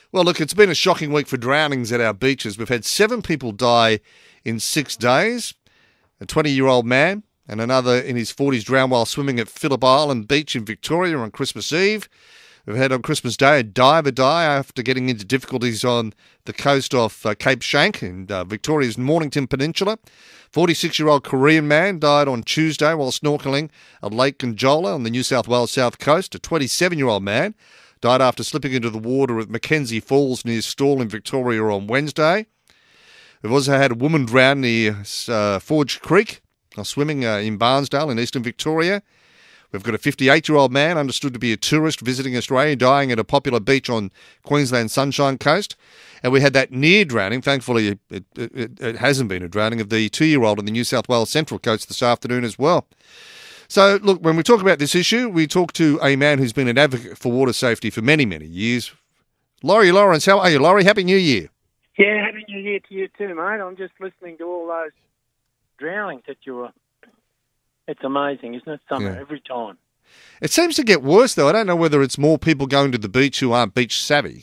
Well, look, it's been a shocking week for drownings at our beaches. We've had 7 people die in 6 days. A 20-year-old man and another in his 40s drowned while swimming at Phillip Island Beach in Victoria on Christmas Eve. We've had on Christmas Day a diver die after getting into difficulties on the coast off Cape Schanck in Victoria's Mornington Peninsula. 46-year-old Korean man died on Tuesday while snorkelling at Lake Conjola on the New South Wales south coast. A 27-year-old man died after slipping into the water at Mackenzie Falls near Stawell in Victoria on Wednesday. We've also had a woman drown near Forge Creek, swimming in Barnsdale in eastern Victoria. We've got a 58-year-old man understood to be a tourist visiting Australia dying at a popular beach on Queensland's Sunshine Coast. And we had that near drowning, thankfully it hasn't been a drowning, of the 2-year-old on the New South Wales Central Coast this afternoon as well. So, look, when we talk about this issue, we talk to a man who's been an advocate for water safety for many, many years. Laurie Lawrence, how are you, Laurie? Happy New Year. Yeah, Happy New Year to you too, mate. I'm just listening to all those drownings that you were... It's amazing, isn't it? Summer, every time. It seems to get worse, though. I don't know whether it's more people going to the beach who aren't beach savvy.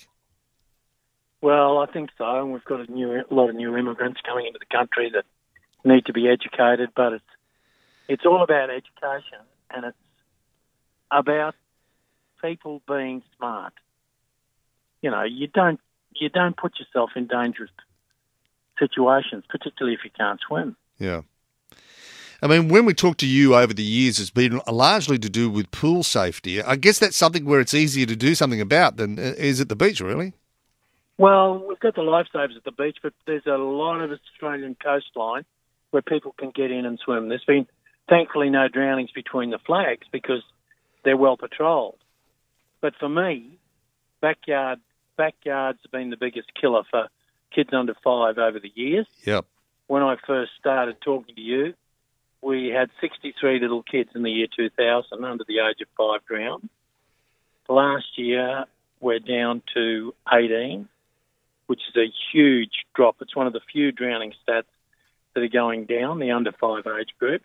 Well, I think so. And we've got a lot of new immigrants coming into the country that need to be educated, but it's all about education, and it's about people being smart. You know, you don't put yourself in dangerous situations, particularly if you can't swim. Yeah. I mean, when we talk to you over the years, it's been largely to do with pool safety. I guess that's something where it's easier to do something about than is at the beach, really. Well, we've got the lifesavers at the beach, but there's a lot of Australian coastline where people can get in and swim. There's been, thankfully, no drownings between the flags because they're well patrolled. But for me, backyards have been the biggest killer for kids under 5 over the years. Yep. When I first started talking to you, we had 63 little kids in the year 2000 under the age of 5 drowned. Last year, we're down to 18, which is a huge drop. It's one of the few drowning stats that are going down, the under 5 age group.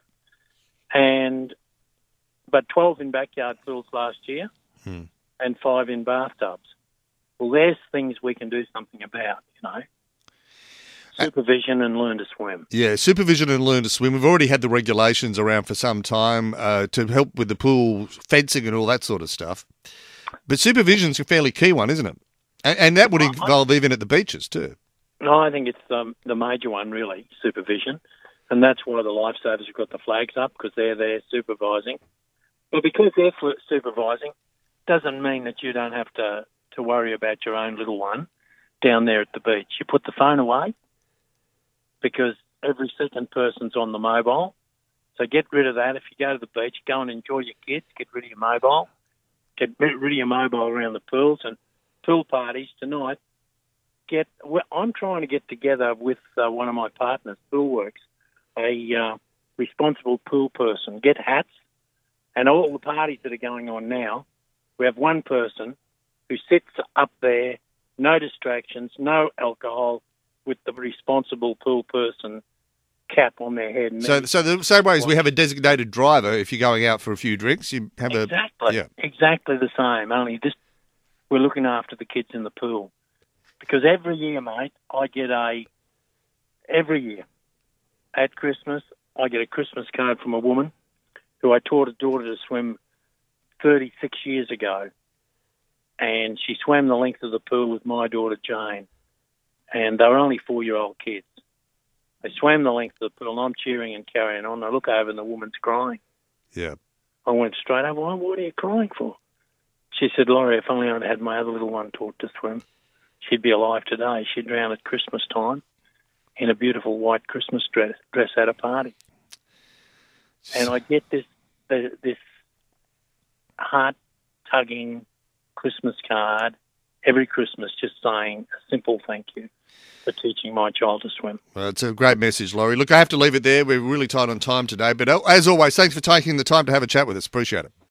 But 12 in backyard pools last year and 5 in bathtubs. Well, there's things we can do something about, you know. Supervision and learn to swim. Yeah, supervision and learn to swim. We've already had the regulations around for some time to help with the pool fencing and all that sort of stuff. But supervision's a fairly key one, isn't it? And that would involve even at the beaches too. No, I think it's the major one, really, supervision. And that's why the lifesavers have got the flags up, because they're there supervising. But because they're supervising, doesn't mean that you don't have to worry about your own little one down there at the beach. You put the phone away, because every second person's on the mobile. So get rid of that. If you go to the beach, go and enjoy your kids. Get rid of your mobile. Get rid of your mobile around the pools and pool parties tonight. I'm trying to get together with one of my partners, Poolworks, a responsible pool person. Get hats, and all the parties that are going on now, we have one person who sits up there, no distractions, no alcohol, with the responsible pool person cap on their head. And so the same way as we have a designated driver, if you're going out for a few drinks, you have exactly the same. Only this, we're looking after the kids in the pool, because every year, mate, every year at Christmas, I get a Christmas card from a woman who I taught a daughter to swim 36 years ago, and she swam the length of the pool with my daughter Jane. And they were only 4-year-old kids. They swam the length of the pool, and I'm cheering and carrying on. I look over, and the woman's crying. Yeah. I went straight over, what are you crying for? She said, Laurie, if only I'd had my other little one taught to swim, she'd be alive today. She'd drown at Christmas time in a beautiful white Christmas dress at a party. And I get this heart-tugging Christmas card every Christmas just saying a simple thank you for teaching my child to swim. Well, it's a great message, Laurie. Look, I have to leave it there. We're really tight on time today. But as always, thanks for taking the time to have a chat with us. Appreciate it.